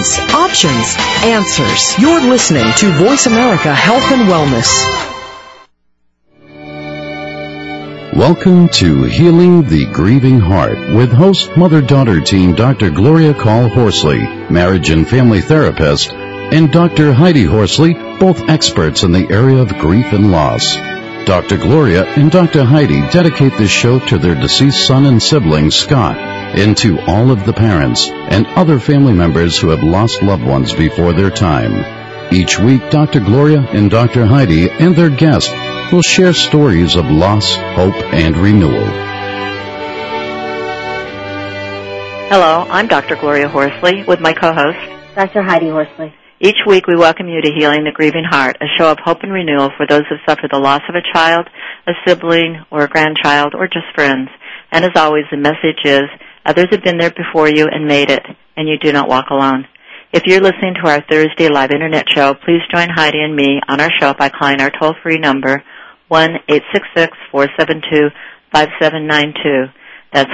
questions, options, answers. You're listening to Voice America Health and Wellness. Welcome to Healing the Grieving Heart with host mother-daughter team Dr. Gloria Call Horsley, marriage and family therapist, and Dr. Heidi Horsley, both experts in the area of grief and loss. Dr. Gloria and Dr. Heidi dedicate this show to their deceased son and sibling, Scott, and to all of the parents and other family members who have lost loved ones before their time. Each week, Dr. Gloria and Dr. Heidi and their guest will share stories of loss, hope, and renewal. Hello, I'm Dr. Gloria Horsley with my co-host, Dr. Heidi Horsley. Each week we welcome you to Healing the Grieving Heart, a show of hope and renewal for those who suffer the loss of a child, a sibling, or a grandchild, or just friends. And as always, the message is, others have been there before you and made it, and you do not walk alone. If you're listening to our Thursday live Internet show, please join Heidi and me on our show by calling our toll-free number, 1-866-472-5792. That's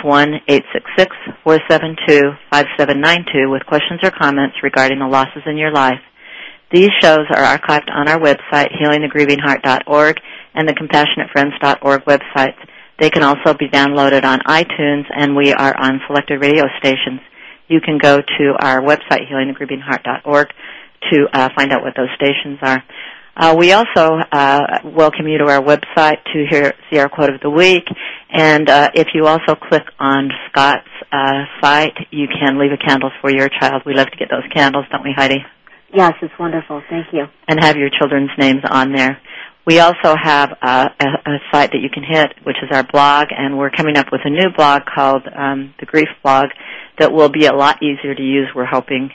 1-866-472-5792 with questions or comments regarding the losses in your life. These shows are archived on our website, healingthegrievingheart.org, and the CompassionateFriends.org websites. They can also be downloaded on iTunes, and we are on selected radio stations. You can go to our website, healingthegrievingheart.org, to find out what those stations are. We also welcome you to our website to see our quote of the week. And if you also click on Scott's site, you can leave a candle for your child. We love to get those candles, don't we, Heidi? Yes, it's wonderful. Thank you. And have your children's names on there. We also have a site that you can hit, which is our blog, and we're coming up with a new blog called the Grief Blog that will be a lot easier to use, we're hoping,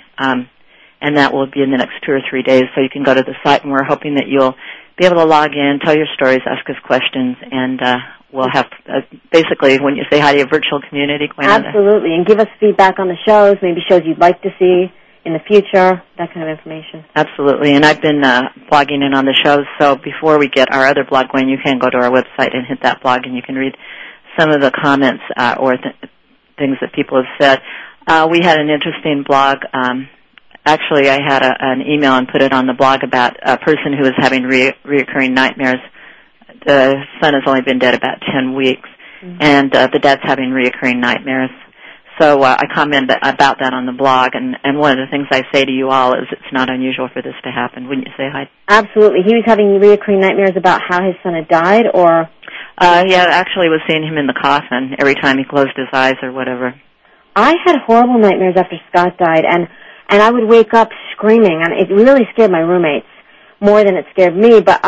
and that will be in the next 2 or 3 days. So you can go to the site, and we're hoping that you'll be able to log in, tell your stories, ask us questions, and we'll have basically, when you say hi to your virtual community, going on. Absolutely, and give us feedback on the shows, maybe shows you'd like to see in the future, that kind of information. Absolutely, and I've been blogging in on the shows, so before we get our other blog going, you can go to our website and hit that blog, and you can read some of the comments or things that people have said. We had an interesting blog. Actually, I had an email and put it on the blog about a person who was having reoccurring nightmares. The son has only been dead about 10 weeks, and the dad's having reoccurring nightmares. So I commented about that on the blog, and one of the things I say to you all is it's not unusual for this to happen. Wouldn't you say, Heidi? Absolutely. He was having reoccurring nightmares about how his son had died, or? Yeah, actually was seeing him in the coffin every time he closed his eyes or whatever. I had horrible nightmares after Scott died, and I would wake up screaming, and it really scared my roommates more than it scared me. But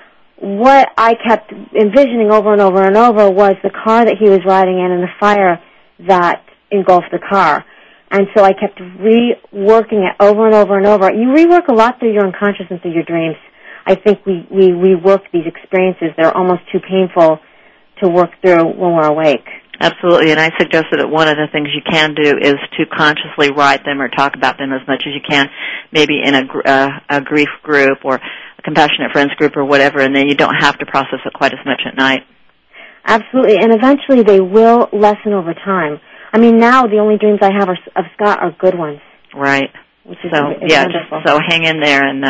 what I kept envisioning over and over and over was the car that he was riding in and the fire that engulfed the car. And so I kept reworking it over and over and over. You rework a lot through your unconscious and through your dreams. I think we rework these experiences. They're almost too painful to work through when we're awake. Absolutely, and I suggested that one of the things you can do is to consciously write them or talk about them as much as you can, maybe in a grief group or a Compassionate Friends group or whatever, and then you don't have to process it quite as much at night. Absolutely, and eventually they will lessen over time. I mean, now the only dreams I have of Scott are good ones. Right. Which is wonderful. So hang in there, and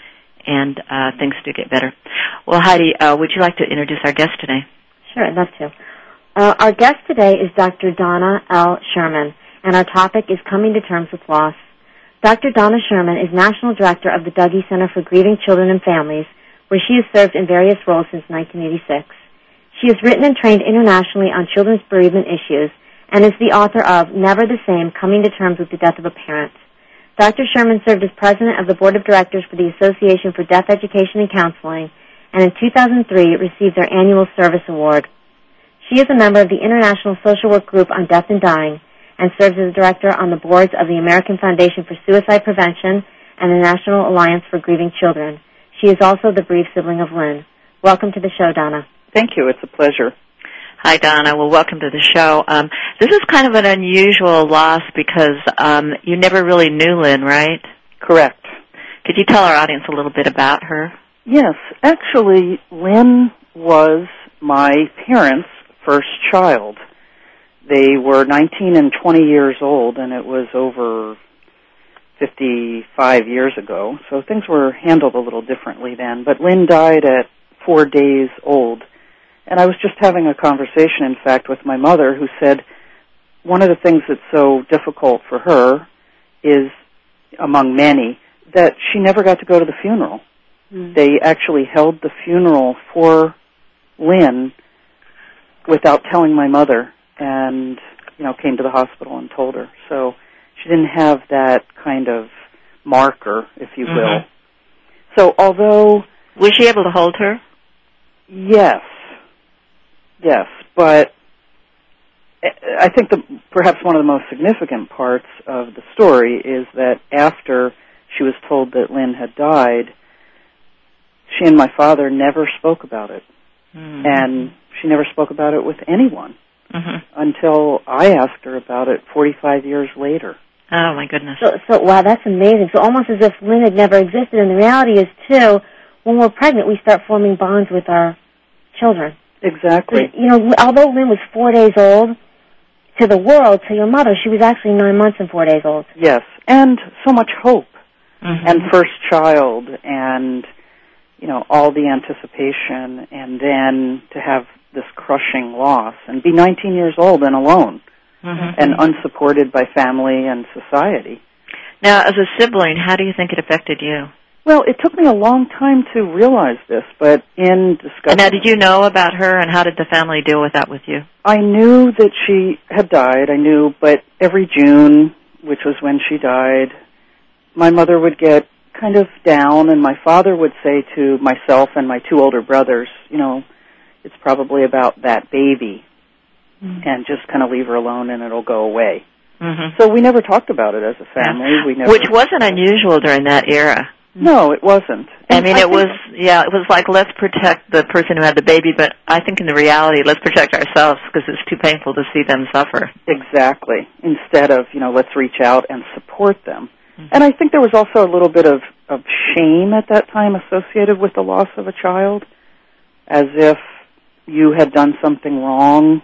things do get better. Well, Heidi, would you like to introduce our guest today? Sure, I'd love to. Our guest today is Dr. Donna L. Sherman, and our topic is Coming to Terms with Loss. Dr. Donna Sherman is National Director of the Dougy Center for Grieving Children and Families, where she has served in various roles since 1986. She has written and trained internationally on children's bereavement issues and is the author of Never the Same, Coming to Terms with the Death of a Parent. Dr. Sherman served as president of the board of directors for the Association for Death Education and Counseling, and in 2003 received their annual service award. She is a member of the International Social Work Group on Death and Dying and serves as a director on the boards of the American Foundation for Suicide Prevention and the National Alliance for Grieving Children. She is also the bereaved sibling of Lynn. Welcome to the show, Donna. Thank you. It's a pleasure. Hi, Donna. Well, welcome to the show. This is kind of an unusual loss because you never really knew Lynn, right? Correct. Could you tell our audience a little bit about her? Yes. Actually, Lynn was my parents' first child. They were 19 and 20 years old, and it was over 55 years ago, so things were handled a little differently then. But Lynn died at 4 days old, and I was just having a conversation, in fact, with my mother, who said one of the things that's so difficult for her is, among many, that she never got to go to the funeral. They actually held the funeral for Lynn without telling my mother, and, came to the hospital and told her. So she didn't have that kind of marker, if you will. So although... Was she able to hold her? Yes, but I think perhaps one of the most significant parts of the story is that after she was told that Lynn had died, she and my father never spoke about it. And she never spoke about it with anyone until I asked her about it 45 years later. Oh, my goodness. So wow, that's amazing. So almost as if Lynn had never existed. And the reality is, too, when we're pregnant, we start forming bonds with our children. Exactly. Although Lynn was 4 days old, to the world, to your mother, she was actually 9 months and 4 days old. Yes, and so much hope. And first child, and, all the anticipation, and then to have this crushing loss, and be 19 years old and alone, and unsupported by family and society. Now, as a sibling, how do you think it affected you? Well, it took me a long time to realize this, but in discussion... And now, did you know about her, and how did the family deal with that with you? I knew that she had died, but every June, which was when she died, my mother would get kind of down, and my father would say to myself and my 2 older brothers, it's probably about that baby, and just kind of leave her alone and it'll go away. So we never talked about it as a family. Which wasn't unusual during that era. No, it wasn't. It was like, let's protect the person who had the baby, but I think in the reality, let's protect ourselves because it's too painful to see them suffer. Exactly. Instead of, let's reach out and support them. And I think there was also a little bit of shame at that time associated with the loss of a child, as if you had done something wrong.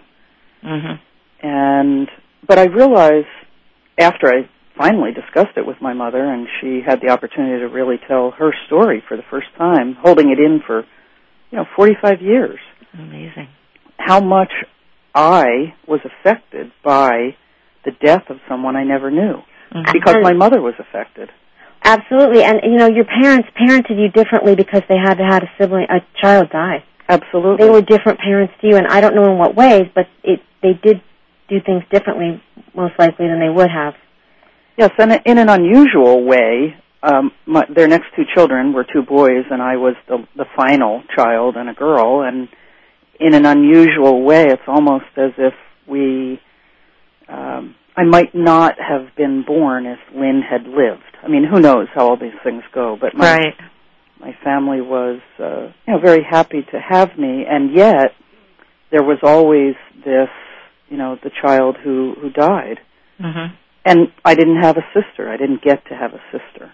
But I realized after I finally discussed it with my mother, and she had the opportunity to really tell her story for the first time, holding it in for, 45 years. Amazing. How much I was affected by the death of someone I never knew, because my mother was affected. Absolutely, and your parents parented you differently because they had to have a child die. Absolutely. They were different parents to you, and I don't know in what ways, but they did do things differently, most likely, than they would have. Yes, and in an unusual way, their next 2 children were 2 boys, and I was the final child and a girl, and in an unusual way, it's almost as if I might not have been born if Lynn had lived. I mean, who knows how all these things go, but my family was, very happy to have me, and yet there was always this, the child who died. And I didn't have a sister. I didn't get to have a sister.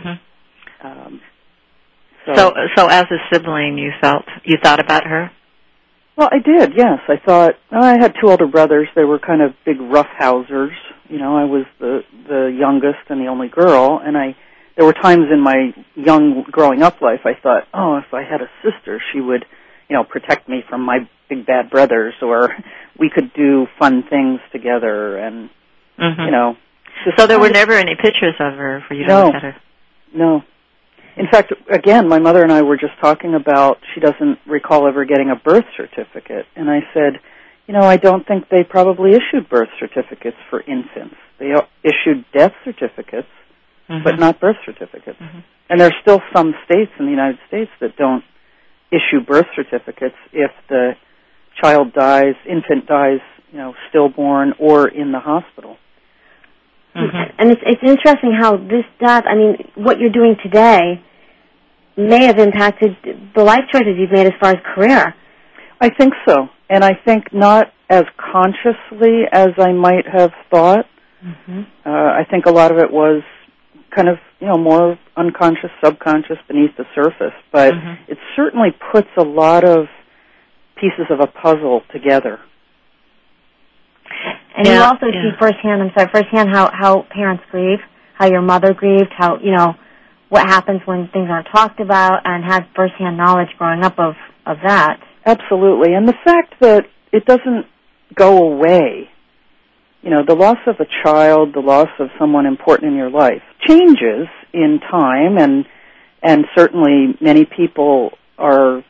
So as a sibling, you thought about her? Well, I did, yes. I thought, I had 2 older brothers. They were kind of big roughhousers. I was the youngest and the only girl, and there were times in my young growing up life I thought, if I had a sister, she would, protect me from my big bad brothers, or we could do fun things together, and, So there were never any pictures of her for you to look at her? No. In fact, again, my mother and I were just talking about she doesn't recall ever getting a birth certificate. And I said, I don't think they probably issued birth certificates for infants. They issued death certificates, but not birth certificates. And there's still some states in the United States that don't issue birth certificates if the infant dies, stillborn or in the hospital. And it's interesting how this death, what you're doing today may have impacted the life choices you've made as far as career. I think so. And I think not as consciously as I might have thought. I think a lot of it was kind of, more unconscious, subconscious, beneath the surface. But it certainly puts a lot of pieces of a puzzle together. And you also see firsthand how parents grieve, how your mother grieved, how, what happens when things aren't talked about, and had firsthand knowledge growing up of that. Absolutely. And the fact that it doesn't go away, the loss of a child, the loss of someone important in your life changes in time, and certainly many people are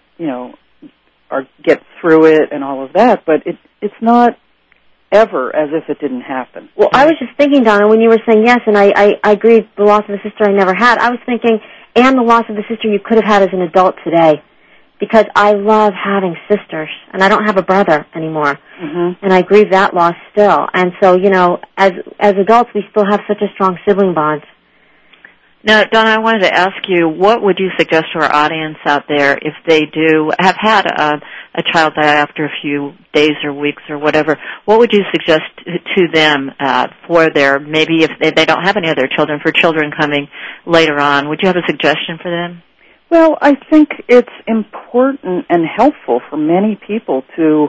get through it and all of that, but it's not ever as if it didn't happen. Well, I was just thinking, Donna, when you were saying yes, and I agree, the loss of a sister I never had, I was thinking, and the loss of the sister you could have had as an adult today, because I love having sisters, and I don't have a brother anymore, and I grieve that loss still. And so, as adults, we still have such a strong sibling bond. Now, Donna, I wanted to ask you, what would you suggest to our audience out there if they have had a child die after a few days or weeks or whatever? What would you suggest to them for maybe if they don't have any other children, for children coming later on? Would you have a suggestion for them? Well, I think it's important and helpful for many people to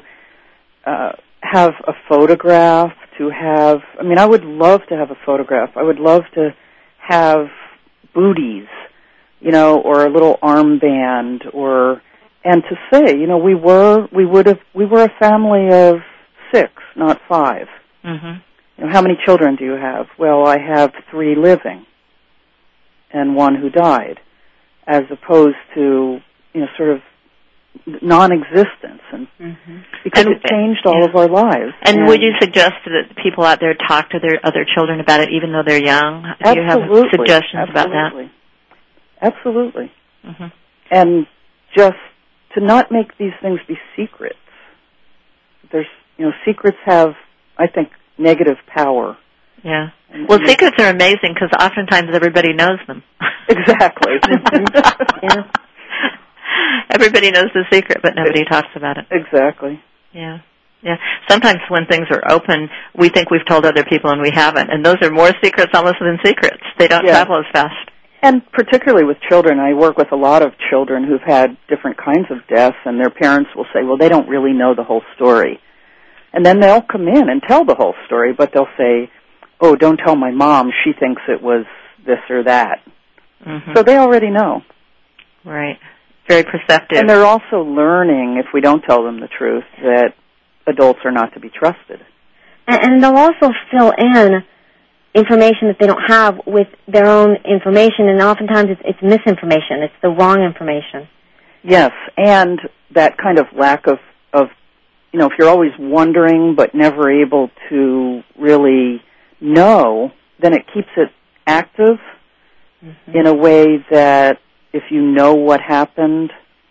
have a photograph, I would love to have a photograph. I would love to have booties, or a little armband, and to say, we were a family of 6, not 5. How many children do you have? Well, I have 3 living and 1 who died, as opposed to, sort of non-existence, and because it changed all of our lives. And would you suggest that people out there talk to their other children about it, even though they're young? Absolutely. Do you have suggestions about that? Absolutely. And just to not make these things be secrets. There's, secrets have, I think, negative power. Yeah. Well, secrets are amazing because oftentimes everybody knows them. Exactly. Yeah. Everybody knows the secret, but nobody talks about it. Exactly. Yeah. Yeah. Sometimes when things are open, we think we've told other people and we haven't, and those are more secrets almost than secrets. They don't travel as fast. And particularly with children, I work with a lot of children who've had different kinds of deaths, and their parents will say, well, they don't really know the whole story. And then they'll come in and tell the whole story, but they'll say, oh, don't tell my mom, she thinks it was this or that. So they already know. Right. Very perceptive. And they're also learning, if we don't tell them the truth, that adults are not to be trusted. And they'll also fill in information that they don't have with their own information, and oftentimes it's misinformation. It's the wrong information. Yes, and that kind of lack of if you're always wondering but never able to really know, then it keeps it active in a way that if you know what happened,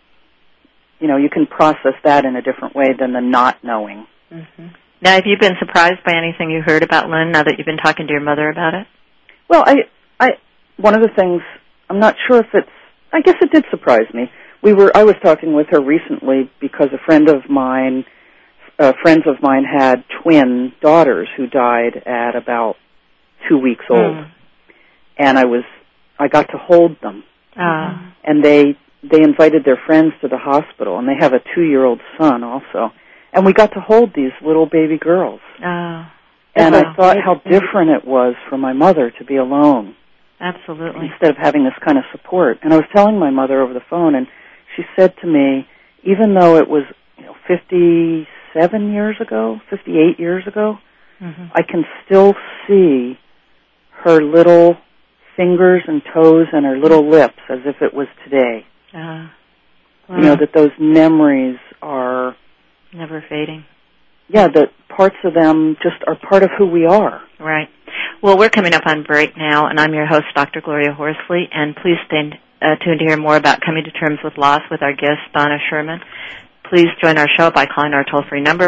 you can process that in a different way than the not knowing. Now, have you been surprised by anything you heard about Lynn now that you've been talking to your mother about it? Well, I one of the things, I'm not sure if I guess it did surprise me. I was talking with her recently because friends of mine had twin daughters who died at about 2 weeks old. And I got to hold them. And they invited their friends to the hospital, and they have a 2-year-old son also. And we got to hold these little baby girls. And I thought how different it was for my mother to be alone. Absolutely. Instead of having this kind of support. And I was telling my mother over the phone, and she said to me, even though it was 57 years ago, 58 years ago, I can still see her little fingers and toes and her little lips as if it was today. Wow. That those memories are never fading. Yeah, that parts of them just are part of who we are. Right. Well, we're coming up on break now, and I'm your host, Dr. Gloria Horsley, and please stay tuned to hear more about coming to terms with loss with our guest, Donna Sherman. Please join our show by calling our toll-free number,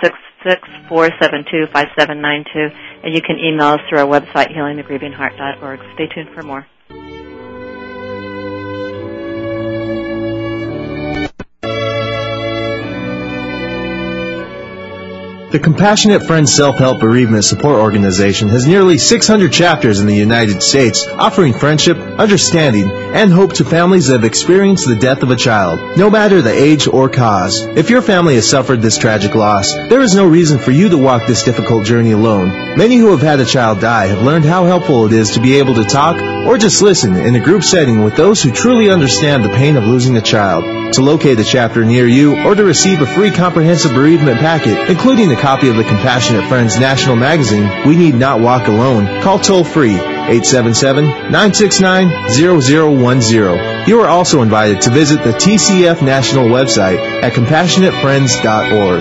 1-866-472-5792, and you can email us through our website, healingthegrievingheart.org. Stay tuned for more. The Compassionate Friends Self-Help Bereavement Support Organization has nearly 600 chapters in the United States, offering friendship, understanding, and hope to families that have experienced the death of a child, no matter the age or cause. If your family has suffered this tragic loss, there is no reason for you to walk this difficult journey alone. Many who have had a child die have learned how helpful it is to be able to talk or just listen in a group setting with those who truly understand the pain of losing a child. To locate a chapter near you or to receive a free comprehensive bereavement packet, including a copy of the Compassionate Friends National Magazine, We Need Not Walk Alone, call toll-free 877-969-0010. You are also invited to visit the TCF National website at CompassionateFriends.org.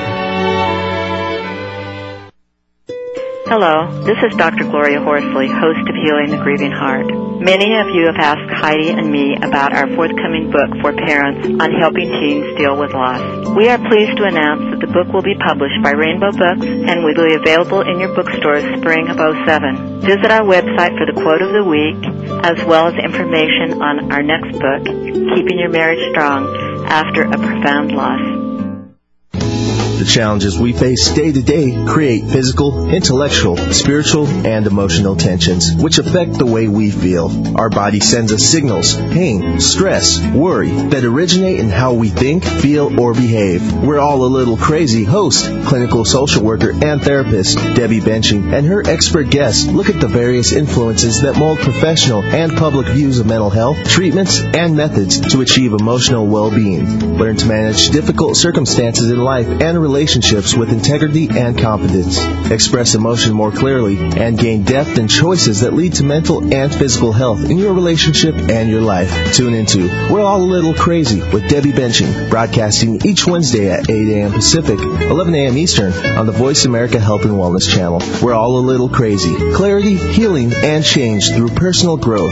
Hello, this is Dr. Gloria Horsley, host of Healing the Grieving Heart. Many of you have asked Heidi and me about our forthcoming book for parents on helping teens deal with loss. We are pleased to announce that the book will be published by Rainbow Books and will be available in your bookstores spring of '07. Visit our website for the quote of the week, as well as information on our next book, Keeping Your Marriage Strong After a Profound Loss. The challenges we face day to day create physical, intellectual, spiritual, and emotional tensions, which affect the way we feel. Our body sends us signals, pain, stress, worry, that originate in how we think, feel, or behave. We're All a Little Crazy host, clinical social worker, and therapist Debbie Benching, and her expert guests look at the various influences that mold professional and public views of mental health, treatments, and methods to achieve emotional well-being. Learn to manage difficult circumstances in life and relationships with integrity and competence. Express emotion more clearly and gain depth and choices that lead to mental and physical health in your relationship and your life. Tune into We're All a Little Crazy with Debbie Benching, broadcasting each Wednesday at 8 a.m. Pacific, 11 a.m. Eastern on the Voice America Health and Wellness Channel. We're All a Little Crazy. Clarity, healing, and change through personal growth.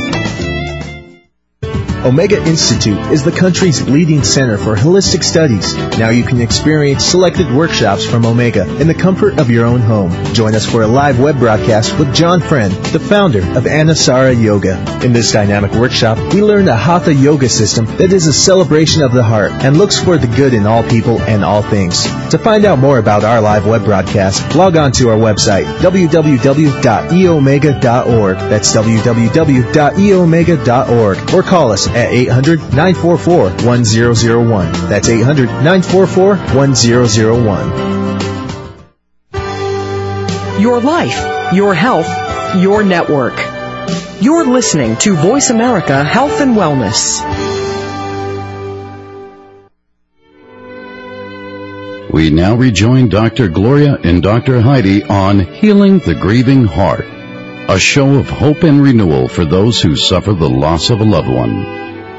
Omega Institute is the country's leading center for holistic studies. Now you can experience selected workshops from Omega in the comfort of your own home. Join us for a live web broadcast with John Friend, the founder of Anusara Yoga. In this dynamic workshop, we learn the Hatha Yoga system that is a celebration of the heart and looks for the good in all people and all things. To find out more about our live web broadcast, log on to our website, www.eomega.org. That's www.eomega.org. Or call us at 800-944-1001. That's 800-944-1001. Your life, your health, your network. You're listening to Voice America Health and Wellness. We now rejoin Dr. Gloria and Dr. Heidi on Healing the Grieving Heart, a show of hope and renewal for those who suffer the loss of a loved one.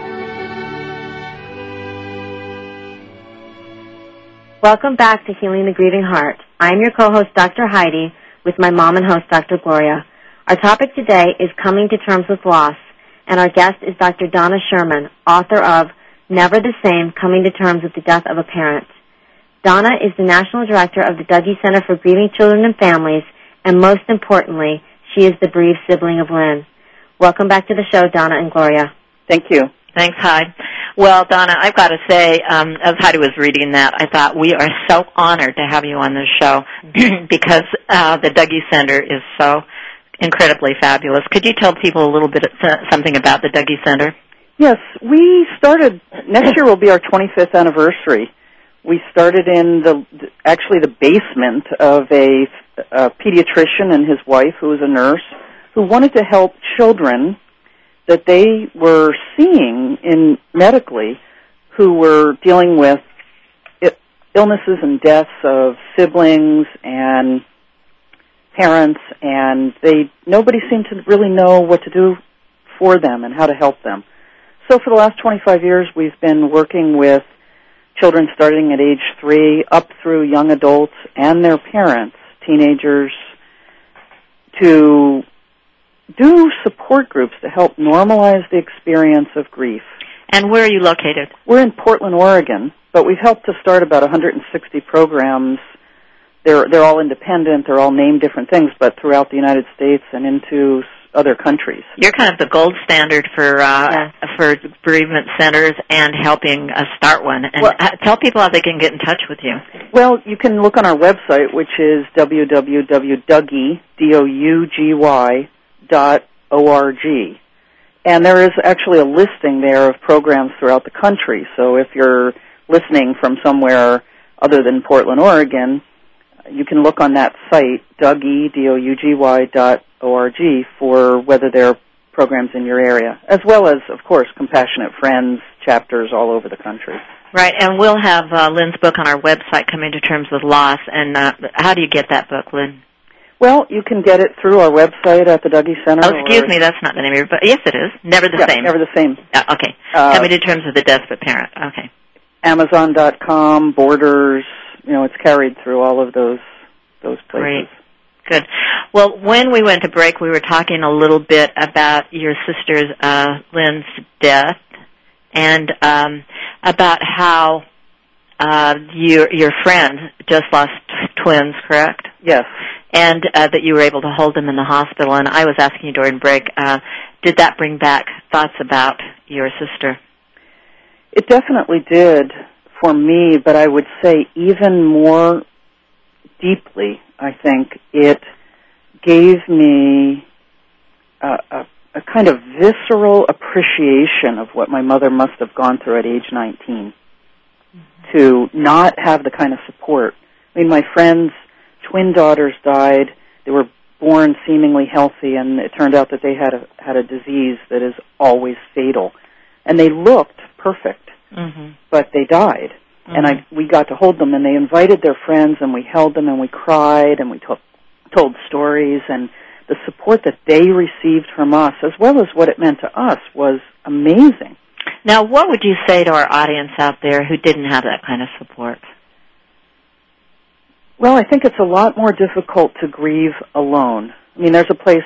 Welcome back to Healing the Grieving Heart. I'm your co-host, Dr. Heidi, with my mom and host, Dr. Gloria. Our topic today is coming to terms with loss, and our guest is Dr. Donna Sherman, author of Never the Same, Coming to Terms with the Death of a Parent. Donna is the National Director of the Dougy Center for Grieving Children and Families, and most importantly, she is the bereaved sibling of Lynn. Welcome back to the show, Donna and Gloria. Thank you. Thanks, Heidi. Well, Donna, I've got to say, as Heidi was reading that, I thought we are so honored to have you on this show because the Dougy Center is so incredibly fabulous. Could you tell people a little bit something about the Dougy Center? Yes, we started, next year will be our 25th anniversary. We started in the basement of a pediatrician and his wife, who was a nurse, who wanted to help children that they were seeing in medically who were dealing with illnesses and deaths of siblings and parents, and nobody seemed to really know what to do for them and how to help them. So for the last 25 years, we've been working with children starting at age 3 up through young adults and their parents, teenagers, to do support groups to help normalize the experience of grief. And where are you located? We're in Portland, Oregon, but we've helped to start about 160 programs. They're all independent. They're all named different things, but throughout the United States and into other countries. You're kind of the gold standard for bereavement centers and helping start one. And tell people how they can get in touch with you. Well, you can look on our website, which is www.dougy.org. And there is actually a listing there of programs throughout the country. So if you're listening from somewhere other than Portland, Oregon, you can look on that site, dougy.org, for whether there are programs in your area, as well as, of course, Compassionate Friends chapters all over the country. Right, and we'll have Lynn's book on our website, Coming to Terms with Loss. And how do you get that book, Lynn? Well, you can get it through our website at the Dougy Center. Oh, excuse me, that's not the name of your book. Yes, it is. Never the Same. Never the Same. Okay. Coming to Terms with the Desperate Parent. Okay. Amazon.com, Borders, it's carried through all of those places. Great. Good. Well, when we went to break, we were talking a little bit about your sister's, Lynn's death, and about how your friend just lost twins, correct? Yes. And that you were able to hold them in the hospital. And I was asking you during break, did that bring back thoughts about your sister? It definitely did for me, but I would say even more deeply, I think, it gave me a kind of visceral appreciation of what my mother must have gone through at age 19, to not have the kind of support. I mean, my friends' twin daughters died. They were born seemingly healthy, and it turned out that they had a disease that is always fatal. And they looked perfect, but they died. And we got to hold them, and they invited their friends, and we held them, and we cried, and we told stories, and the support that they received from us, as well as what it meant to us, was amazing. Now, what would you say to our audience out there who didn't have that kind of support? Well, I think it's a lot more difficult to grieve alone. I mean, there's a place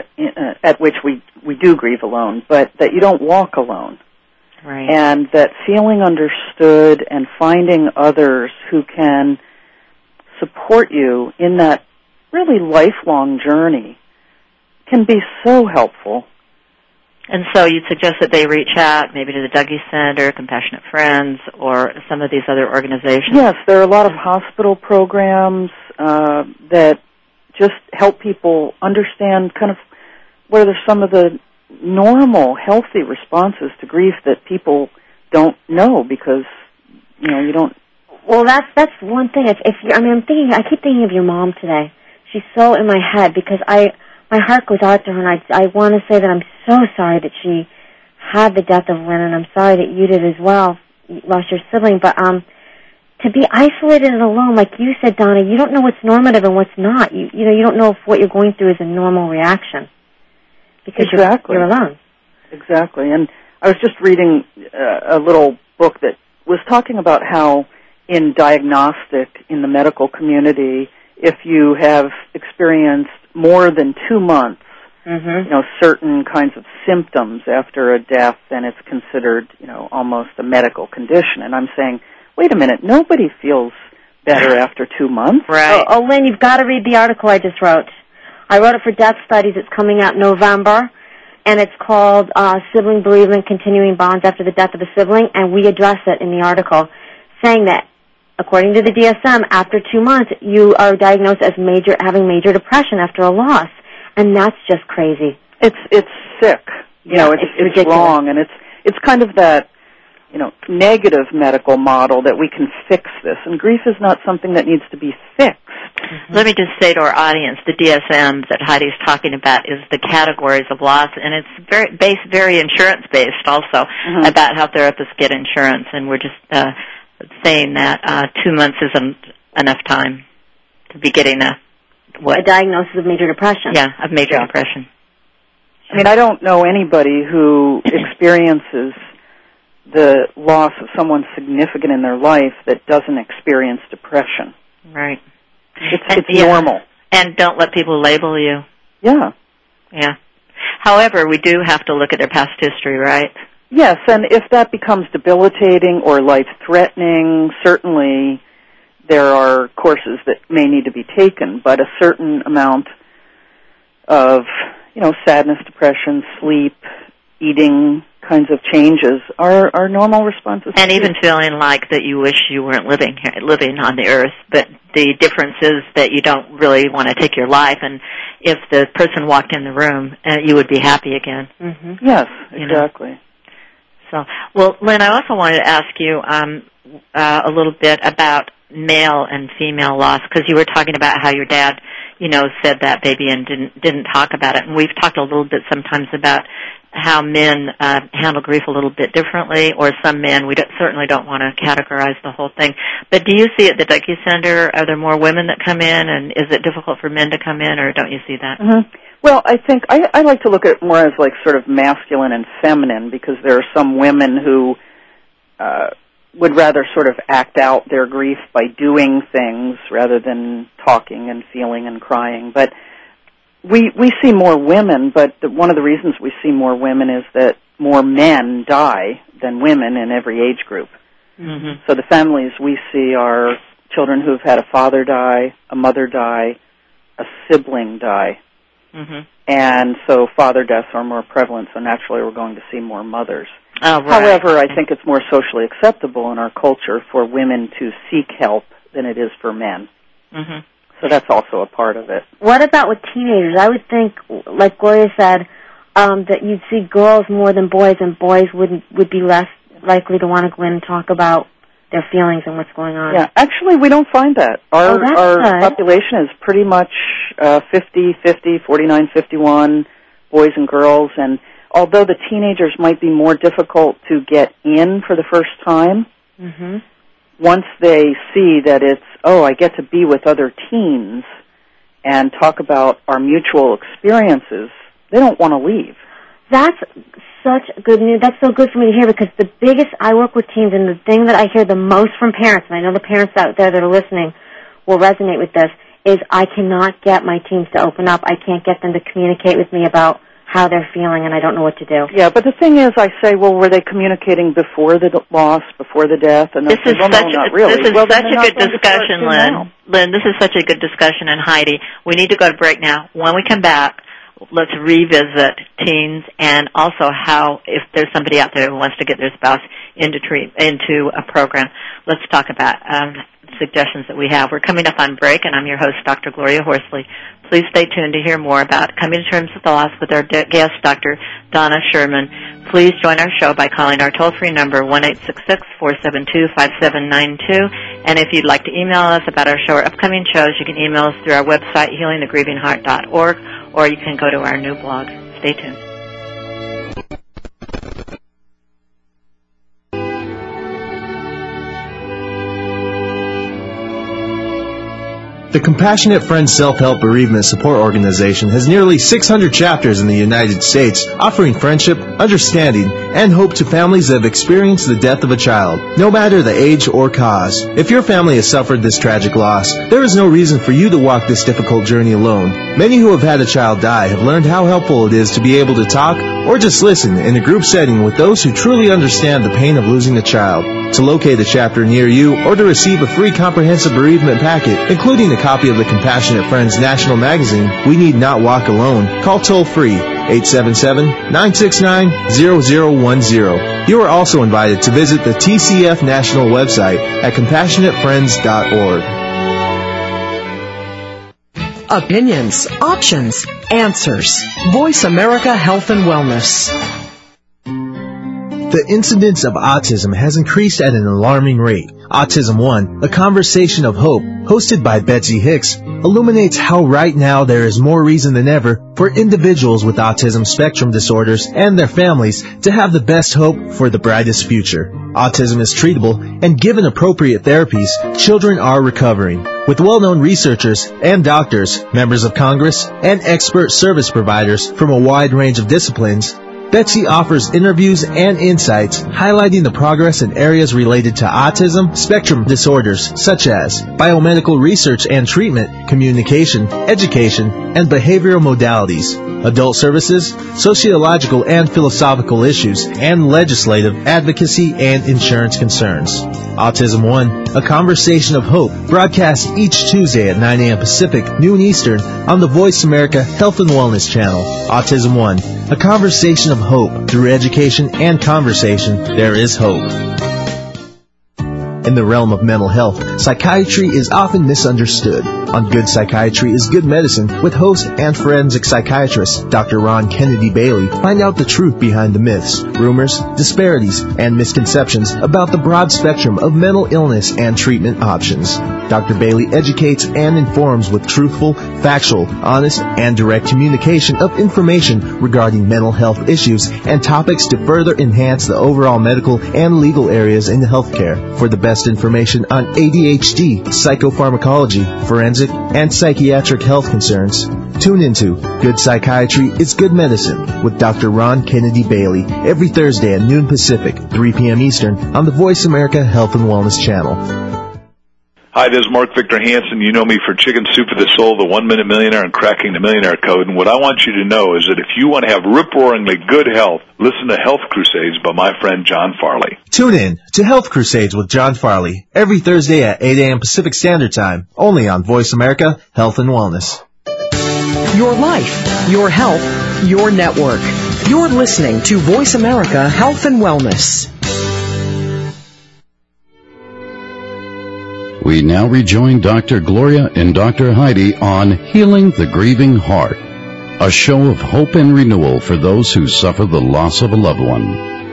at which we do grieve alone, but that you don't walk alone. Right. And that feeling understood and finding others who can support you in that really lifelong journey can be so helpful. And so you'd suggest that they reach out maybe to the Dougy Center, Compassionate Friends, or some of these other organizations? Yes, there are a lot of hospital programs that just help people understand kind of what are some of the normal, healthy responses to grief that people don't know because, you don't. Well, that's one thing. I keep thinking of your mom today. She's so in my head because my heart goes out to her, and I want to say that I'm so sorry that she had the death of Lynn, and I'm sorry that you did as well, you lost your sibling. But to be isolated and alone, like you said, Donna, you don't know what's normative and what's not. You don't know if what you're going through is a normal reaction because you're alone. Exactly. And I was just reading a little book that was talking about how in diagnostic, in the medical community, if you have experienced more than 2 months, certain kinds of symptoms after a death, then it's considered, almost a medical condition. And I'm saying, wait a minute, nobody feels better after 2 months. Right. Oh, Lynn, you've got to read the article I just wrote. I wrote it for Death Studies. It's coming out in November, and it's called Sibling Bereavement, Continuing Bonds After the Death of a Sibling, and we address it in the article, saying that according to the DSM, after 2 months, you are diagnosed as having major depression after a loss, and that's just crazy. It's sick. It's wrong, and it's kind of that, negative medical model that we can fix this, and grief is not something that needs to be fixed. Let me just say to our audience, the DSM that Heidi's talking about is the categories of loss, and it's very insurance-based also, about how therapists get insurance, and we're just saying that 2 months isn't enough time to be getting a diagnosis of major depression. Yeah, of major depression. I mean, I don't know anybody who experiences the loss of someone significant in their life that doesn't experience depression. Right. It's normal. And don't let people label you. Yeah. Yeah. However, we do have to look at their past history, right? Yes, and if that becomes debilitating or life-threatening, certainly there are courses that may need to be taken, but a certain amount of, sadness, depression, sleep, eating kinds of changes are normal responses. And even feeling like that you wish you weren't living on the earth, but the difference is that you don't really want to take your life, and if the person walked in the room, you would be happy again. Mm-hmm. Yes, exactly. So, well, Lynn, I also wanted to ask you a little bit about male and female loss, because you were talking about how your dad, said that baby and didn't talk about it. And we've talked a little bit sometimes about how men handle grief a little bit differently, or some men. We certainly don't want to categorize the whole thing. But do you see at the Ducky Center, are there more women that come in, and is it difficult for men to come in, or don't you see that? Mm-hmm. Well, I think I like to look at it more as like sort of masculine and feminine, because there are some women who would rather sort of act out their grief by doing things rather than talking and feeling and crying. But we see more women, but one of the reasons we see more women is that more men die than women in every age group. Mm-hmm. So the families we see are children who've had a father die, a mother die, a sibling die. Mm-hmm. And so father deaths are more prevalent, so naturally we're going to see more mothers. Oh, right. However, I think it's more socially acceptable in our culture for women to seek help than it is for men. Mm-hmm. So that's also a part of it. What about with teenagers? I would think, like Gloria said, that you'd see girls more than boys, and boys would be less likely to want to go in and talk about their feelings and what's going on. Yeah, actually, we don't find that. Our population is pretty much 50-50, 49-51, boys and girls, and although the teenagers might be more difficult to get in for the first time, mm-hmm. once they see that it's, I get to be with other teens and talk about our mutual experiences, they don't want to leave. That's such good news. That's so good for me to hear, because the biggest, I work with teens, and the thing that I hear the most from parents, and I know the parents out there that are listening will resonate with this, is I cannot get my teens to open up. I can't get them to communicate with me about how they're feeling, and I don't know what to do. Yeah, but the thing is, I say, well, were they communicating before the loss, before the death? And this is not really. This is such a good discussion, Lynn. Lynn, this is such a good discussion, and Heidi, we need to go to break now. When we come back, let's revisit teens, and also how, if there's somebody out there who wants to get their spouse into a program, let's talk about suggestions that we have. We're coming up on break, and I'm your host, Dr. Gloria Horsley. Please stay tuned to hear more about coming to terms with the loss with our guest, Dr. Donna Sherman. Please join our show by calling our toll-free number, 1-866-472-5792. And if you'd like to email us about our show or upcoming shows, you can email us through our website, healingthegrievingheart.org, or you can go to our new blog. Stay tuned. The Compassionate Friends Self-Help Bereavement Support Organization has nearly 600 chapters in the United States, offering friendship, understanding, and hope to families that have experienced the death of a child, no matter the age or cause. If your family has suffered this tragic loss, there is no reason for you to walk this difficult journey alone. Many who have had a child die have learned how helpful it is to be able to talk or just listen in a group setting with those who truly understand the pain of losing a child. To locate a chapter near you or to receive a free comprehensive bereavement packet, including a copy of the Compassionate Friends National Magazine, We Need Not Walk Alone, call toll-free 877-969-0010. You are also invited to visit the TCF National website at CompassionateFriends.org. Opinions, options, answers. Voice America Health and Wellness. The incidence of autism has increased at an alarming rate. Autism One, a conversation of hope, hosted by Betsy Hicks, illuminates how right now there is more reason than ever for individuals with autism spectrum disorders and their families to have the best hope for the brightest future. Autism is treatable, and given appropriate therapies, children are recovering. With well-known researchers and doctors, members of Congress, and expert service providers from a wide range of disciplines, Betsy offers interviews and insights highlighting the progress in areas related to autism spectrum disorders such as biomedical research and treatment, communication, education, and behavioral modalities. adult services, sociological and philosophical issues, and legislative, advocacy, and insurance concerns. Autism One, a conversation of hope, broadcast each Tuesday at 9 a.m. Pacific, noon Eastern, on the Voice America Health and Wellness Channel. Autism One, a conversation of hope. Through education and conversation, there is hope. In the realm of mental health, psychiatry is often misunderstood. On Good Psychiatry is Good Medicine with host and forensic psychiatrist Dr. Ron Kennedy Bailey. Find out the truth behind the myths, rumors, disparities, and misconceptions about the broad spectrum of mental illness and treatment options. Dr. Bailey educates and informs with truthful, factual, honest, and direct communication of information regarding mental health issues and topics to further enhance the overall medical and legal areas in healthcare. For the best information on ADHD, psychopharmacology, forensic, and psychiatric health concerns, tune into Good Psychiatry is Good Medicine with Dr. Ron Kennedy Bailey every Thursday at noon Pacific, 3 p.m. Eastern on the Voice America Health and Wellness Channel. Hi, this is Mark Victor Hansen. You know me for Chicken Soup for the Soul, the 1-Minute Millionaire, and Cracking the Millionaire Code. And what I want you to know is that if you want to have rip-roaringly good health, listen to Health Crusades by my friend John Farley. Tune in to Health Crusades with John Farley every Thursday at 8 a.m. Pacific Standard Time, only on Voice America Health and Wellness. Your life, your health, your network. You're listening to Voice America Health and Wellness. We now rejoin Dr. Gloria and Dr. Heidi on Healing the Grieving Heart, a show of hope and renewal for those who suffer the loss of a loved one.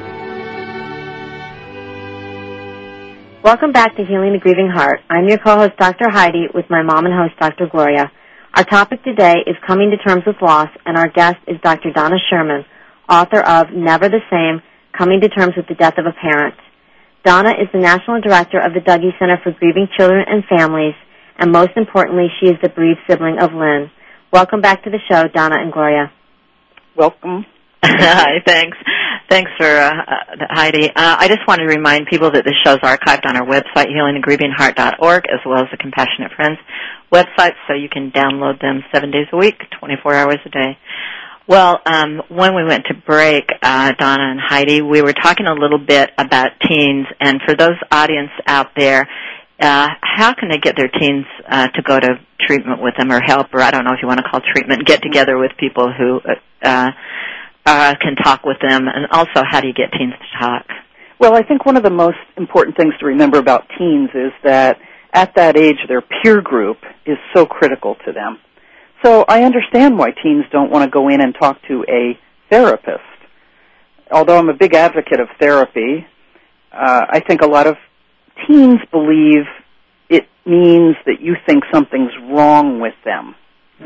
Welcome back to Healing the Grieving Heart. I'm your co-host, Dr. Heidi, with my mom and host, Dr. Gloria. Our topic today is coming to terms with loss, and our guest is Dr. Donna Sherman, author of Never the Same, Coming to Terms with the Death of a Parent. Donna is the National Director of the Dougy Center for Grieving Children and Families, and most importantly, she is the bereaved sibling of Lynn. Welcome back to the show, Donna and Gloria. Welcome. Hi, thanks. Thanks for Heidi. I just want to remind people that the show's archived on our website, healingthegrievingheart.org, as well as the Compassionate Friends website, so you can download them 7 days a week, 24 hours a day. Well, when we went to break, Donna and Heidi, we were talking a little bit about teens, and for those audience out there, how can they get their teens to go to treatment with them or help, or I don't know if you want to call treatment, get together with people who can talk with them, and also how do you get teens to talk? Well, I think one of the most important things to remember about teens is that at that age, their peer group is so critical to them. So I understand why teens don't want to go in and talk to a therapist. Although I'm a big advocate of therapy, I think a lot of teens believe it means that you think something's wrong with them,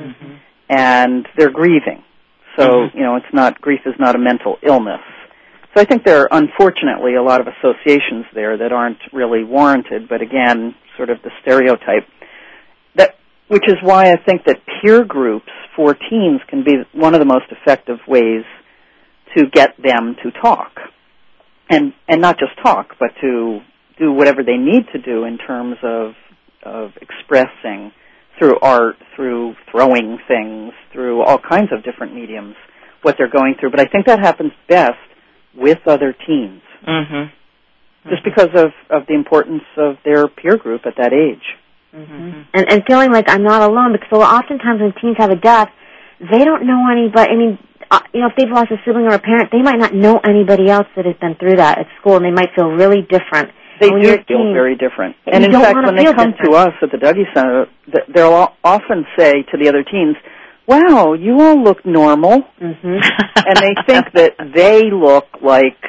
and they're grieving. So, grief is not a mental illness. So I think there are, unfortunately, a lot of associations there that aren't really warranted, but again, sort of the stereotype. Which is why I think that peer groups for teens can be one of the most effective ways to get them to talk. And not just talk, but to do whatever they need to do in terms of expressing through art, through throwing things, through all kinds of different mediums, what they're going through. But I think that happens best with other teens. Just because of the importance of their peer group at that age. And feeling like I'm not alone, because oftentimes when teens have a death, they don't know anybody. I mean, if they've lost a sibling or a parent, they might not know anybody else that has been through that at school, and they might feel really different. They do feel very different. And in fact, when they come to us at the Dougy Center, they'll often say to the other teens, wow, you all look normal. And they think that they look like,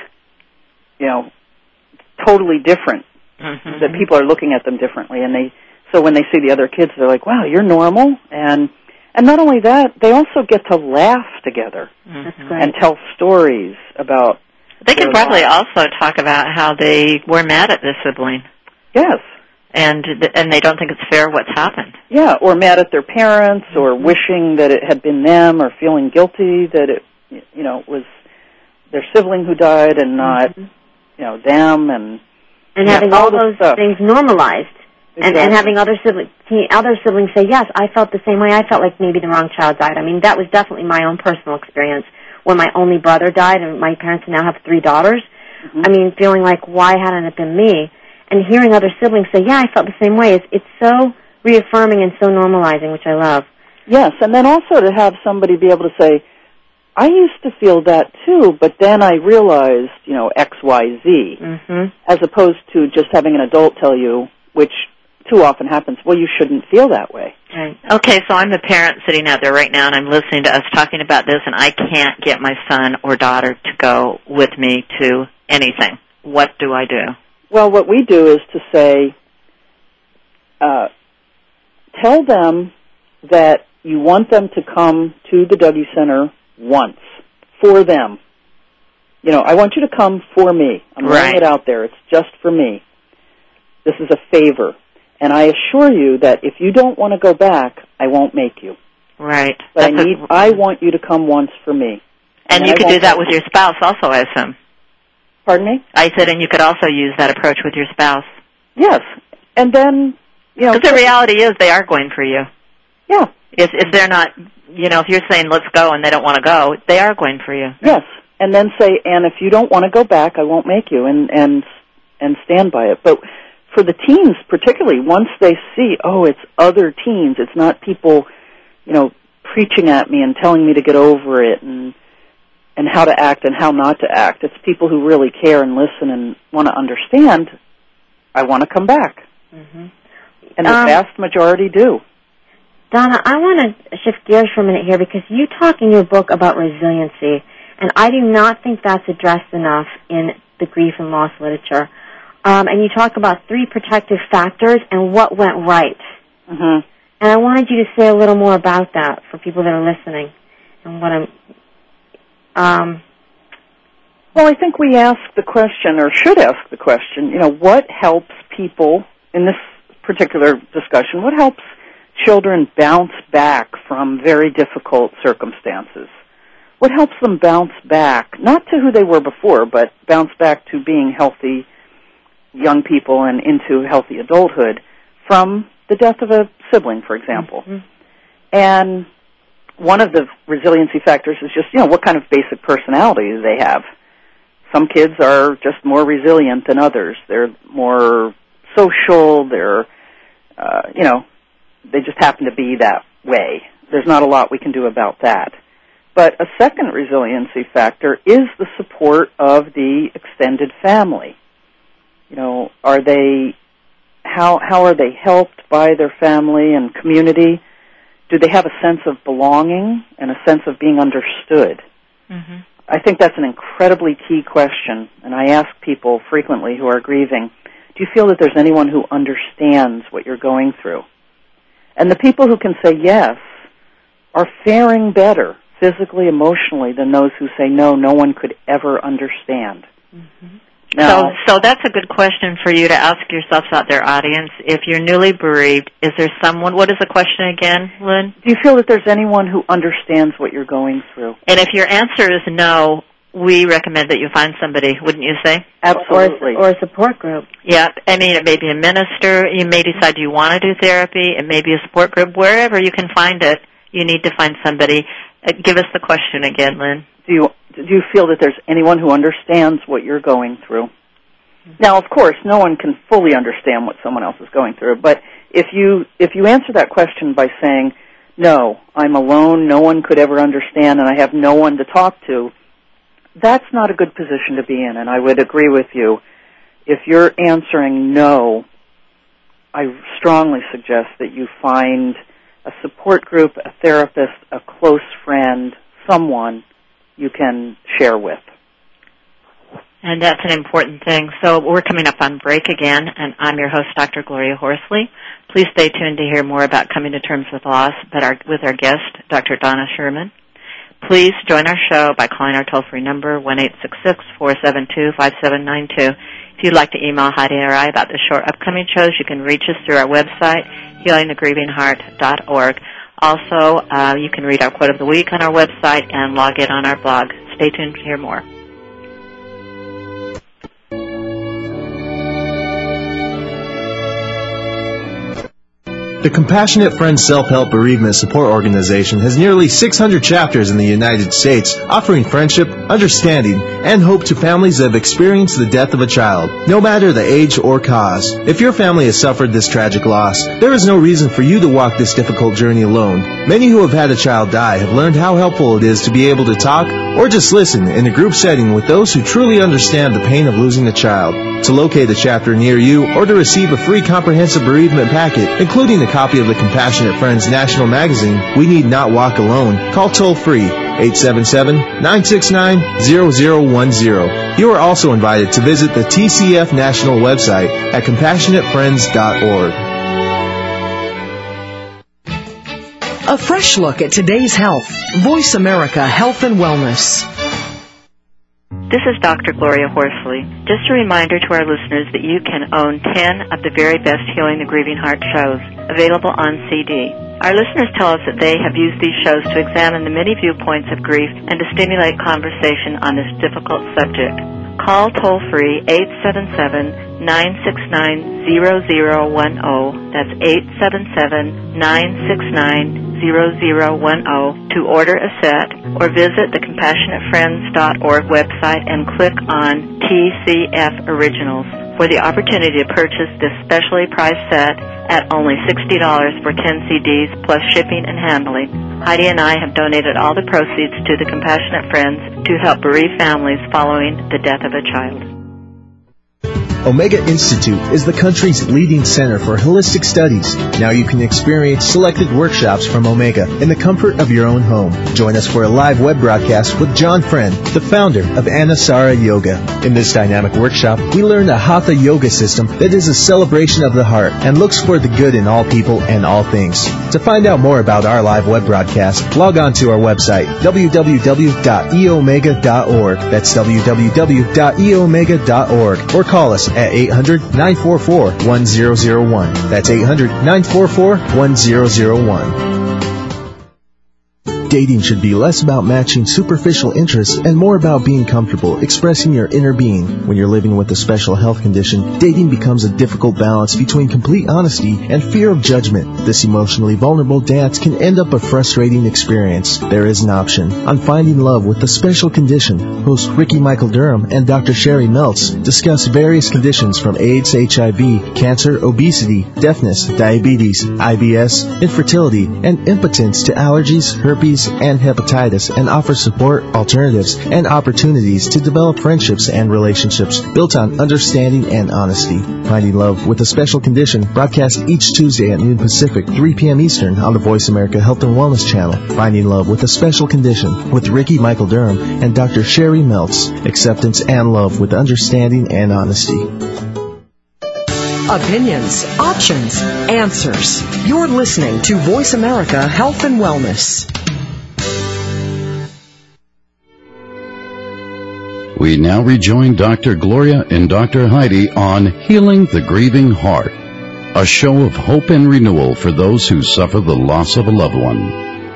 totally different, that people are looking at them differently, and so when they see the other kids, they're like, wow, you're normal. And not only that, they also get to laugh together and tell stories about They can probably also talk about how they were mad at this sibling. Yes. And they don't think it's fair what's happened. Yeah, or mad at their parents, or wishing that it had been them, or feeling guilty that it, was their sibling who died and not, them, and having all those things normalized. And having other siblings say, yes, I felt the same way. I felt like maybe the wrong child died. I mean, that was definitely my own personal experience when my only brother died, and my parents now have 3 daughters. Mm-hmm. I mean, feeling like, why hadn't it been me? And hearing other siblings say, yeah, I felt the same way. It's so reaffirming and so normalizing, which I love. Yes, and then also to have somebody be able to say, I used to feel that too, but then I realized, X, Y, Z, as opposed to just having an adult tell you, which too often happens, well, you shouldn't feel that way. Right. Okay, so I'm a parent sitting out there right now, and I'm listening to us talking about this, and I can't get my son or daughter to go with me to anything. What do I do? Well, what we do is to say, tell them that you want them to come to the Dougy Center once, for them. I want you to come for me. I'm laying it out there. It's just for me. This is a favor. And I assure you that if you don't want to go back, I won't make you. Right. But I want you to come once for me. And you could do that with your spouse also, I assume. Pardon me? I said, and you could also use that approach with your spouse. Yes. And then, because the reality is they are going for you. Yeah. If they're not, if you're saying let's go and they don't want to go, they are going for you. Yes. And then say, and if you don't want to go back, I won't make you, and stand by it. But for the teens particularly, once they see, it's other teens, it's not people, preaching at me and telling me to get over it and how to act and how not to act. It's people who really care and listen and want to understand, I want to come back. Mm-hmm. And the vast majority do. Donna, I want to shift gears for a minute here because you talk in your book about resiliency, and I do not think that's addressed enough in the grief and loss literature. And you talk about 3 protective factors and what went right. Mm-hmm. And I wanted you to say a little more about that for people that are listening. And what Well, I think we ask the question, or should ask the question, what helps people in this particular discussion, what helps children bounce back from very difficult circumstances? What helps them bounce back, not to who they were before, but bounce back to being healthy young people and into healthy adulthood from the death of a sibling, for example? Mm-hmm. And one of the resiliency factors is just, what kind of basic personality do they have? Some kids are just more resilient than others. They're more social. They're, they just happen to be that way. There's not a lot we can do about that. But a second resiliency factor is the support of the extended family. Are they, how are they helped by their family and community? Do they have a sense of belonging and a sense of being understood? Mm-hmm. I think that's an incredibly key question, and I ask people frequently who are grieving, do you feel that there's anyone who understands what you're going through? And the people who can say yes are faring better physically, emotionally, than those who say no one could ever understand. Mm-hmm. Now, so that's a good question for you to ask yourselves out there, audience. If you're newly bereaved, is there someone, what is the question again, Lynn? Do you feel that there's anyone who understands what you're going through? And if your answer is no, we recommend that you find somebody, wouldn't you say? Absolutely. Or a support group. Yeah, it may be a minister. You may decide you want to do therapy. It may be a support group. Wherever you can find it, you need to find somebody. Give us the question again, Lynn. Do you feel that there's anyone who understands what you're going through? Now, of course, no one can fully understand what someone else is going through, but if you answer that question by saying, no, I'm alone, no one could ever understand, and I have no one to talk to, that's not a good position to be in, and I would agree with you. If you're answering no, I strongly suggest that you find a support group, a therapist, a close friend, someone you can share with. And that's an important thing. So we're coming up on break again, and I'm your host, Dr. Gloria Horsley. Please stay tuned to hear more about coming to terms with loss with our guest, Dr. Donna Sherman. Please join our show by calling our toll-free number, 1-866-472-5792. If you'd like to email Heidi or I about the short upcoming shows, you can reach us through our website, healingthegrievingheart.org. Also, you can read our quote of the week on our website and log in on our blog. Stay tuned to hear more. The Compassionate Friends Self-Help Bereavement Support Organization has nearly 600 chapters in the United States, offering friendship, understanding, and hope to families that have experienced the death of a child, no matter the age or cause. If your family has suffered this tragic loss, there is no reason for you to walk this difficult journey alone. Many who have had a child die have learned how helpful it is to be able to talk or just listen in a group setting with those who truly understand the pain of losing a child. To locate a chapter near you or to receive a free comprehensive bereavement packet, including a copy of the Compassionate Friends National Magazine, We Need Not Walk Alone, call toll-free 877-969-0010. You are also invited to visit the TCF National website at CompassionateFriends.org. A fresh look at today's health. Voice America Health and Wellness. This is Dr. Gloria Horsley. Just a reminder to our listeners that you can own 10 of the very best Healing the Grieving Heart shows, available on CD. Our listeners tell us that they have used these shows to examine the many viewpoints of grief and to stimulate conversation on this difficult subject. Call toll-free 877-969-0010. That's 877-969-0010 to order a set, or visit the CompassionateFriends.org website and click on TCF Originals for the opportunity to purchase this specially priced set at only $60 for 10 CDs plus shipping and handling. Heidi and I have donated all the proceeds to the Compassionate Friends to help bereaved families following the death of a child. Omega Institute is the country's leading center for holistic studies. Now you can experience selected workshops from Omega in the comfort of your own home. Join us for a live web broadcast with John Friend, the founder of Anusara Yoga. In this dynamic workshop, we learn the Hatha Yoga system that is a celebration of the heart and looks for the good in all people and all things. To find out more about our live web broadcast, log on to our website, www.eomega.org. That's www.eomega.org. Or call us at 800-944-1001. That's 800-944-1001. Dating should be less about matching superficial interests and more about being comfortable expressing your inner being. When you're living with a special health condition, dating becomes a difficult balance between complete honesty and fear of judgment. This emotionally vulnerable dance can end up a frustrating experience. There is an option. On Finding Love with a Special Condition, host Ricky Michael Durham and Dr. Sherry Meltz discuss various conditions from AIDS, HIV, cancer, obesity, deafness, diabetes, IBS, infertility, and impotence to allergies, herpes, and hepatitis, and offer support, alternatives, and opportunities to develop friendships and relationships built on understanding and honesty. Finding Love with a Special Condition broadcast each Tuesday at noon Pacific, 3 p.m. Eastern on the Voice America Health and Wellness channel. Finding Love with a Special Condition with Ricky Michael Durham and Dr. Sherry Meltz. Acceptance and love with understanding and honesty. Opinions, options, answers. You're listening to Voice America Health and Wellness. We now rejoin Dr. Gloria and Dr. Heidi on Healing the Grieving Heart, a show of hope and renewal for those who suffer the loss of a loved one.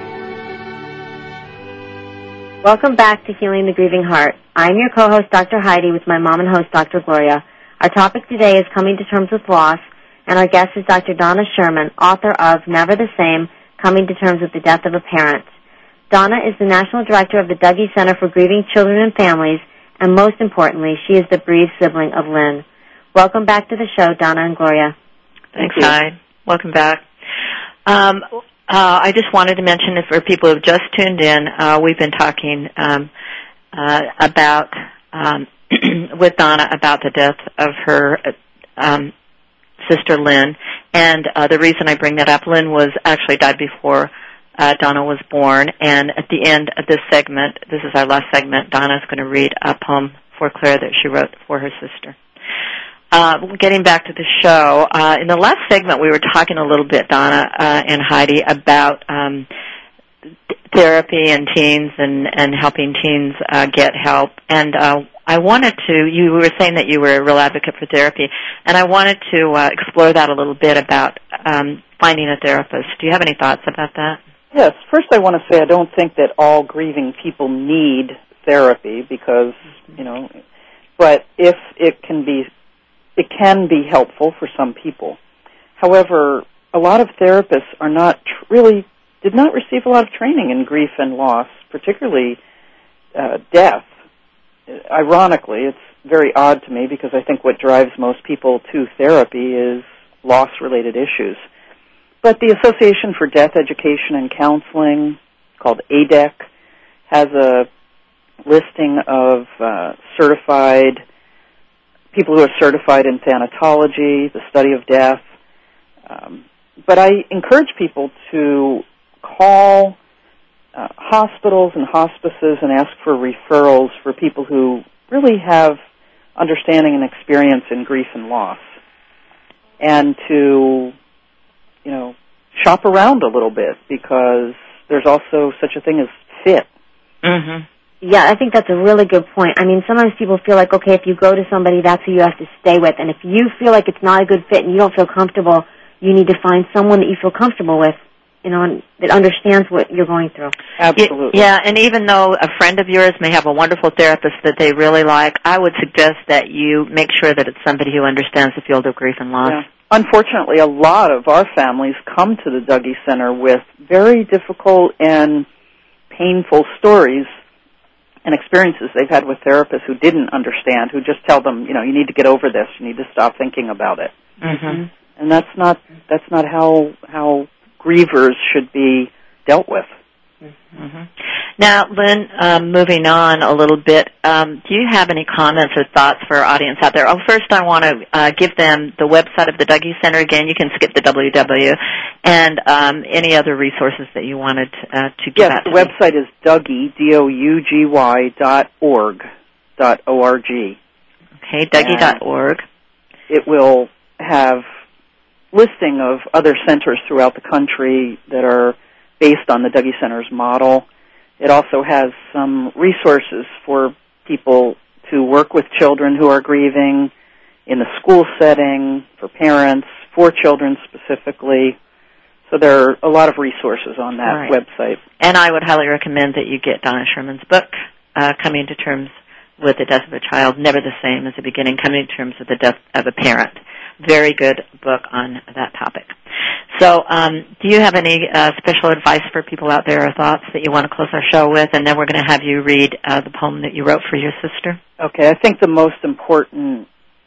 Welcome back to Healing the Grieving Heart. I'm your co-host, Dr. Heidi, with my mom and host, Dr. Gloria. Our topic today is coming to terms with loss, and our guest is Dr. Donna Sherman, author of Never the Same, Coming to Terms with the Death of a Parent. Donna is the National Director of the Dougy Center for Grieving Children and Families, and most importantly, she is the bereaved sibling of Lynn. Welcome back to the show, Donna and Gloria. Thanks, Hi. Welcome back. I just wanted to mention, for people who have just tuned in, we've been talking about with Donna about the death of her sister Lynn, and the reason I bring that up, Lynn was actually died before Donna was born, and at the end of this segment, this is our last segment, Donna's going to read a poem for Claire that she wrote for her sister. Getting back to the show, in the last segment we were talking a little bit, Donna and Heidi, about therapy and teens and helping teens get help, and I wanted to, you were saying that you were a real advocate for therapy, and I wanted to explore that a little bit about finding a therapist. Do you have any thoughts about that? Yes. First, I want to say I don't think that all grieving people need therapy because, but if it can be helpful for some people. However, a lot of therapists are not did not receive a lot of training in grief and loss, particularly death. Ironically, it's very odd to me because I think what drives most people to therapy is loss-related issues. But the Association for Death Education and Counseling, called ADEC, has a listing of people who are certified in thanatology, the study of death. But I encourage people to call hospitals and hospices and ask for referrals for people who really have understanding and experience in grief and loss, and to, shop around a little bit, because there's also such a thing as fit. Mm-hmm. Yeah, I think that's a really good point. I mean, sometimes people feel like, okay, if you go to somebody, that's who you have to stay with, and if you feel like it's not a good fit and you don't feel comfortable, you need to find someone that you feel comfortable with, and that understands what you're going through. Absolutely. Yeah, and even though a friend of yours may have a wonderful therapist that they really like, I would suggest that you make sure that it's somebody who understands the field of grief and loss. Yeah. Unfortunately, a lot of our families come to the Dougy Center with very difficult and painful stories and experiences they've had with therapists who didn't understand, who just tell them, you need to get over this, you need to stop thinking about it. Mm-hmm. And that's not how grievers should be dealt with. Mm-hmm. Now, Lynn, moving on a little bit, do you have any comments or thoughts for our audience out there? Oh, first I want to give them the website of the Dougy Center. Again, you can skip the www, and any other resources that you wanted to give out. Yes, the website is Dougy, DOUGY.org. Okay, Dougy.org. It will have listing of other centers throughout the country that are based on the Dougy Center's model. It also has some resources for people to work with children who are grieving in the school setting, for parents, for children specifically. So there are a lot of resources on that website. And I would highly recommend that you get Donna Sherman's book, Coming to Terms with the Death of a Child, Never the Same as the Beginning, Coming to Terms with the Death of a Parent. Very good book on that topic. So do you have any special advice for people out there or thoughts that you want to close our show with? And then we're going to have you read the poem that you wrote for your sister. Okay, I think the most important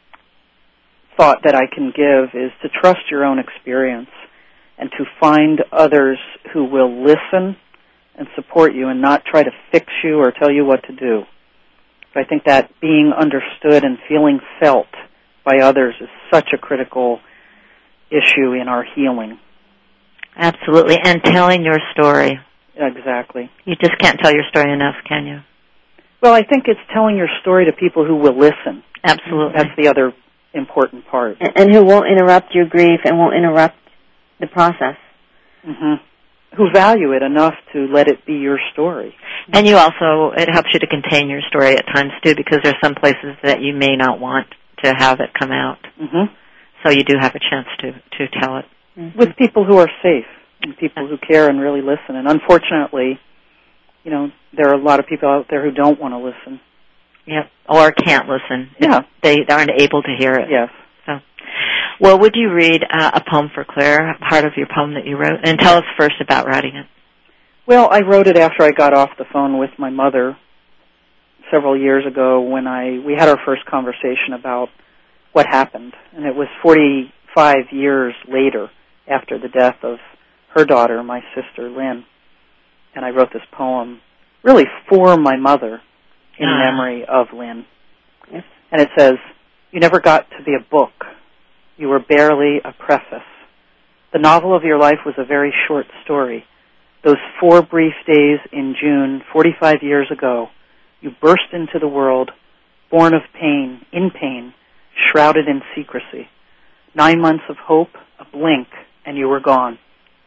thought that I can give is to trust your own experience and to find others who will listen and support you and not try to fix you or tell you what to do. So I think that being understood and feeling felt by others is such a critical issue in our healing. Absolutely, and telling your story. Exactly. You just can't tell your story enough, can you? Well, I think it's telling your story to people who will listen. Absolutely. That's the other important part. And who won't interrupt your grief and won't interrupt the process. Mm-hmm. Who value it enough to let it be your story. And you also, it helps you to contain your story at times, too, because there's some places that you may not want to have it come out. Mm-hmm. So you do have a chance to tell it. Mm-hmm. With people who are safe and people who care and really listen. And unfortunately, there are a lot of people out there who don't want to listen. Yep, or can't listen. Yeah. They aren't able to hear it. Yes. So, well, would you read a poem for Claire, part of your poem that you wrote, and tell us first about writing it? Well, I wrote it after I got off the phone with my mother several years ago when we had our first conversation about what happened. And it was 45 years later after the death of her daughter, my sister, Lynn. And I wrote this poem really for my mother in memory of Lynn. Yes. And it says, "You never got to be a book. You were barely a preface. The novel of your life was a very short story. Those 4 brief days in June, 45 years ago, you burst into the world, born of pain, in pain, shrouded in secrecy. 9 months of hope, a blink, and you were gone.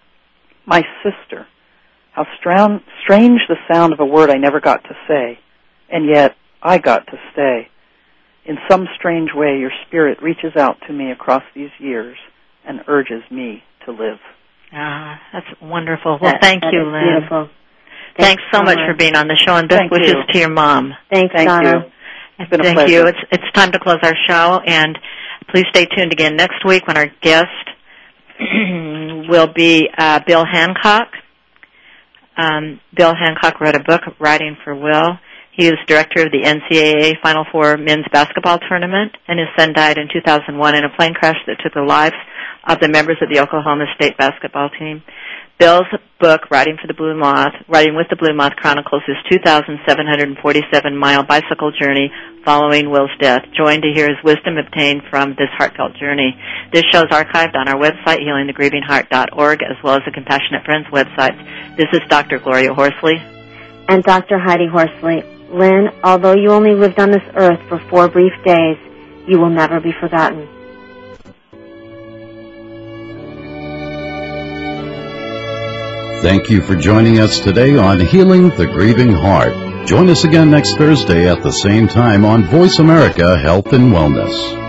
My sister, how strange the sound of a word I never got to say, and yet I got to stay. In some strange way, your spirit reaches out to me across these years and urges me to live." That's wonderful. Well, thank you, Lynn. Beautiful. Thanks so much for being on the show, and best wishes to your mom. Thanks, Thank Donna. you. It's been a Thank pleasure. you. It's time to close our show, and please stay tuned again next week when our guest, will be Bill Hancock. Bill Hancock wrote a book, Writing for Will. He was director of the NCAA Final Four men's basketball tournament, and his son died in 2001 in a plane crash that took the lives of the members of the Oklahoma State basketball team. Bill's book, Writing with the Blue Moth, chronicles his 2,747-mile bicycle journey following Will's death. Join to hear his wisdom obtained from this heartfelt journey. This show is archived on our website, healingthegrievingheart.org, as well as the Compassionate Friends website. This is Dr. Gloria Horsley. And Dr. Heidi Horsley. Lynn, although you only lived on this earth for 4 brief days, you will never be forgotten. Thank you for joining us today on Healing the Grieving Heart. Join us again next Thursday at the same time on Voice America Health and Wellness.